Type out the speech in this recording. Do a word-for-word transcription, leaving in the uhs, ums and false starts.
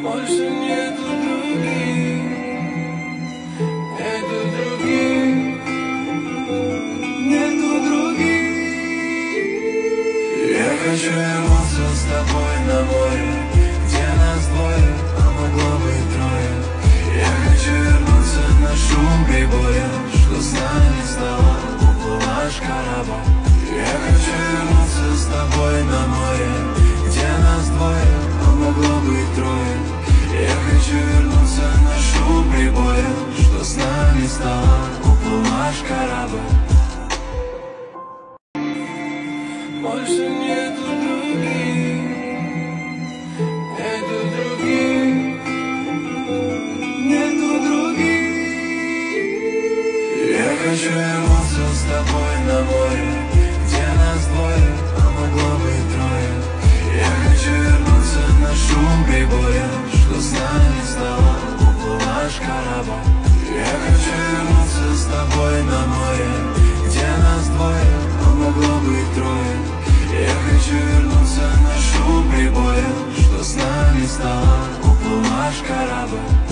Больше нету других, нету других, нету других. Я хочу вернуться с тобой на море, где нас двое, а могло быть трое. Я хочу вернуться на шум прибоя, что с нами стало, уплыл наш корабль. Я хочу вернуться с тобой на море, где нас двое, а могло быть трое. Я хочу вернуться на шум прибоя, что с нами стало, уплыл наш корабль. Больше нету других, нету других, нету других. Я хочу вернуться с тобой на море, где нас двое, а могло быть трое. Я хочу вернуться на шум прибоя, что с нами стало, уплыл наш корабль. Я хочу вернуться с тобой на море, где нас двое, а могло быть трое. Я хочу вернуться на шум прибоя, что с нами стало, уплыл наш корабль.